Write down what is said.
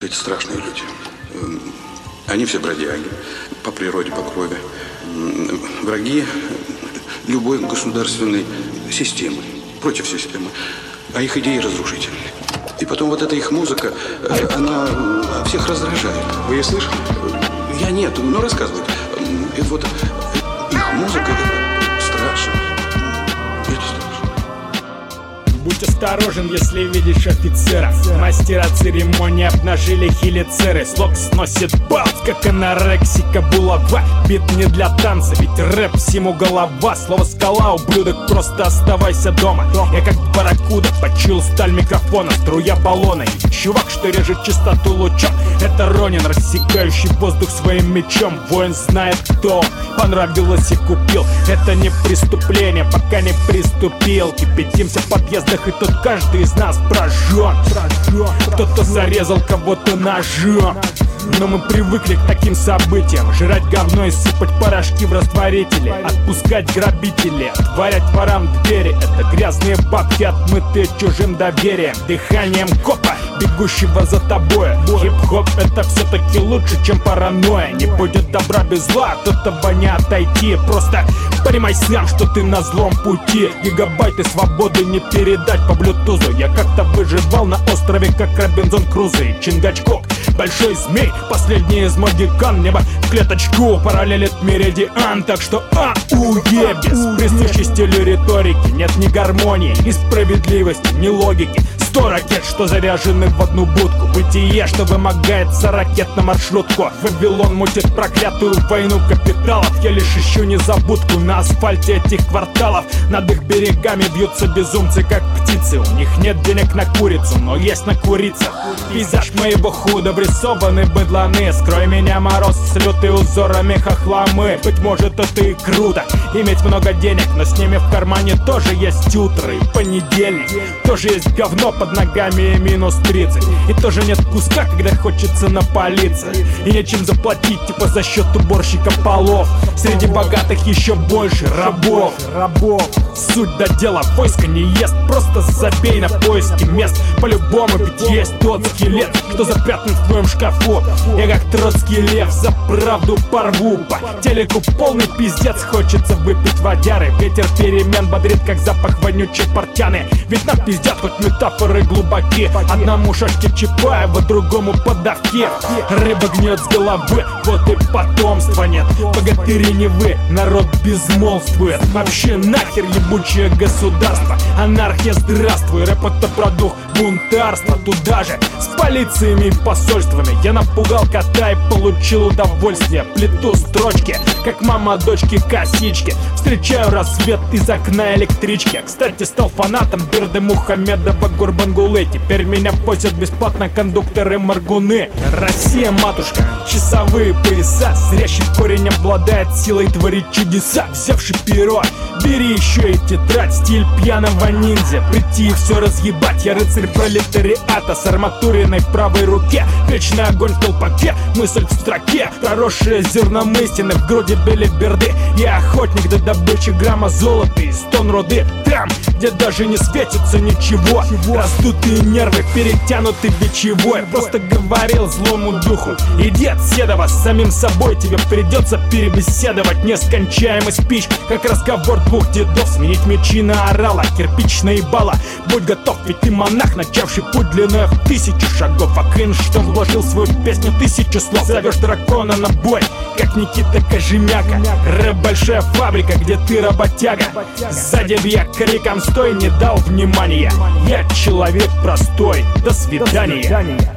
Это страшные люди. Они все бродяги, по природе, по крови. Враги любой государственной системы, против системы. А их идеи разрушительны. И потом вот эта их музыка, она всех раздражает. Вы ее слышали? Я нет, но рассказывают. И вот их музыка, это страшно. Это страшно. Будь осторожен, если видишь офицера. Мастера церемонии обнажили хелицеры. Слог сносит бац, как анорексика булава. Бит не для танца, ведь рэп всему голова. Слово скала, ублюдок, просто оставайся дома. Я как барракуда, почуял сталь микрофона. Струя баллона, и чувак, что режет чистоту лучом. Это Ронин, рассекающий воздух своим мечом. Воин знает, кто понравилось и купил. Это не преступление, пока не приступил. Кипятимся в подъездах, и тут каждый из нас прожжен. Кто-то зарезал кого-то ножом. Но мы привыкли к таким событиям. Жрать говно и сыпать порошки в растворители. Отпускать грабителей, отворять ворам двери. Это грязные бабки, отмытые чужим доверием. Дыханием копа, бегущего за тобой. Хип-хоп это все-таки лучше, чем паранойя. Не будет добра без зла, от этого не отойти. Просто понимай сам, что ты на злом пути. Гигабайты свободы не передать по блютузу. Я как-то выживал на острове, как Робинзон Крузо и Чингачгук. Большой змей, последний из магикан. Небо в клеточку, параллелит меридиан. Так что АУЕ, без присущей стилю риторики. Нет ни гармонии, ни справедливости, ни логики. 100 ракет, что заряжены в одну будку. Бытие, что вымогается ракет на маршрутку. Вавилон мутит проклятую войну капиталов. Я лишь ищу незабудку на асфальте этих кварталов. Над их берегами бьются безумцы, как птицы. У них нет денег на курицу, но есть на курица. Пейзаж моего худо врисованы быдланы. Скрой меня, мороз, с лютый узорами хохламы. Быть может, это и круто, иметь много денег, но с ними в кармане тоже есть утро и понедельник. Тоже есть говно под ногами и минус 30. И тоже нет куска, когда хочется напалиться. И нечем заплатить, типа за счет уборщика полов. Среди богатых еще больше рабов. Суть до дела, войска не ест. Просто забей на поиски мест. По-любому ведь есть тот скелет, что запрятан в твоем шкафу. Я как троцкий лев за правду порву. По телеку полный пиздец, хочется выпить водяры. Ветер перемен бодрит, как запах вонючей портяны. Ведь нам пиздят, хоть метафоры глубоки. Одному шашки Чапаева, другому подавки. Рыба гнет с головы, вот и потомства нет. Богатыри не вы, народ безмолвствует. Вообще нахер ебучее государство. Анархия, здравствуй, рэп это продукт бунтарства. Туда же, с полициями и посольствами. Я напугал кота и получил удовольствие. Плету строчки, как мама дочки косички. Встречаю рассвет из окна электрички. Кстати, стал фанатом Берды Мухаммедова Гурбангулы. Теперь меня возят бесплатно кондукторы-моргуны. Россия, матушка, часовые пояса. Зрящий корень обладает силой творить чудеса. Взявший перо, бери еще и тетрадь. Стиль пьяного ниндзя, прийти и все разъебать. Я рыцарь пролетариата с арматуриной правой руке. Вечный огонь в колпаке, мысль в строке. Проросшее зерном истины в груди белиберды. Я охотник до добычи грамма золота и 100 руды. Там, где даже не светится ничего. Раздутые нервы, перетянуты бичевой. Просто говорил злому духу: иди от Седова, с самим собой тебе придется перебеседовать. Нескончаемый спич, как разговор двух дедов. Сменить мечи на орала, кирпичные бала. Будь готов, ведь ты монах, начавший путь длиной в 1000 шагов. А кринж, что вложил в свою песню 1000 слов. Зовешь дракона на бой, как Никита Кожемяка. Рэп большая фабрика, где ты работяга. Сзади я криком стой, не дал внимания. Я человек простой, до свидания.